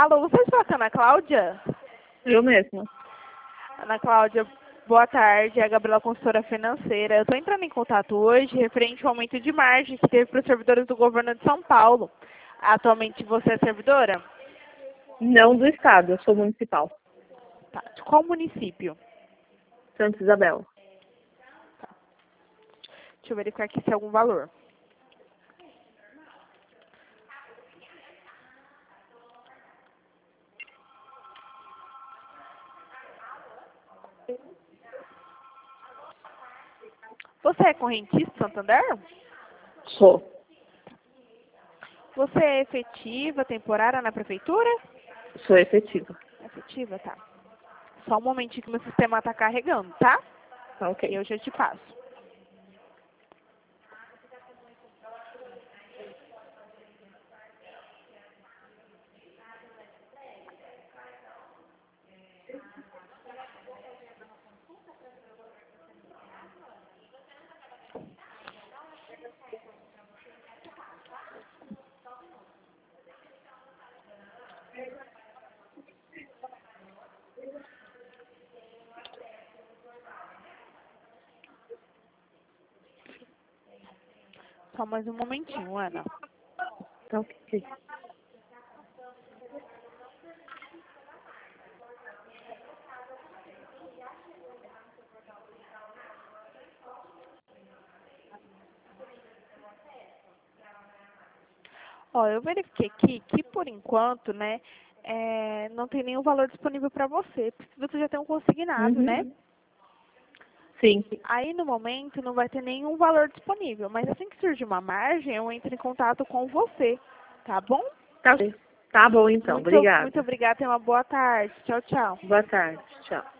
Alô, você está com a Ana Cláudia? Eu mesma. Ana Cláudia, boa tarde. É a Gabriela, consultora financeira. Eu estou entrando em contato hoje referente ao aumento de margem que teve para os servidores do governo de São Paulo. Atualmente você é servidora? Não do estado, eu sou municipal. Tá. De qual município? Santa Isabel. Deixa eu verificar aqui se é algum valor. Você é correntista do Santander? Sou. Você é efetiva, temporária na prefeitura? Sou efetiva. Efetiva, tá. Só um momentinho que meu sistema está carregando, tá? Tá E ok. eu já te passo. Só mais um momentinho, Ana. Tá ok. Ó, eu verifiquei aqui que, por enquanto, né, não tem nenhum valor disponível para você, porque você já tem um consignado, né? Sim. Aí, no momento, não vai ter nenhum valor disponível, mas assim que surgir uma margem, eu entro em contato com você, tá bom? Tá ok. Tá bom então, Muito obrigada. obrigada, tenha uma boa tarde. Tchau, tchau. Boa tarde, tchau.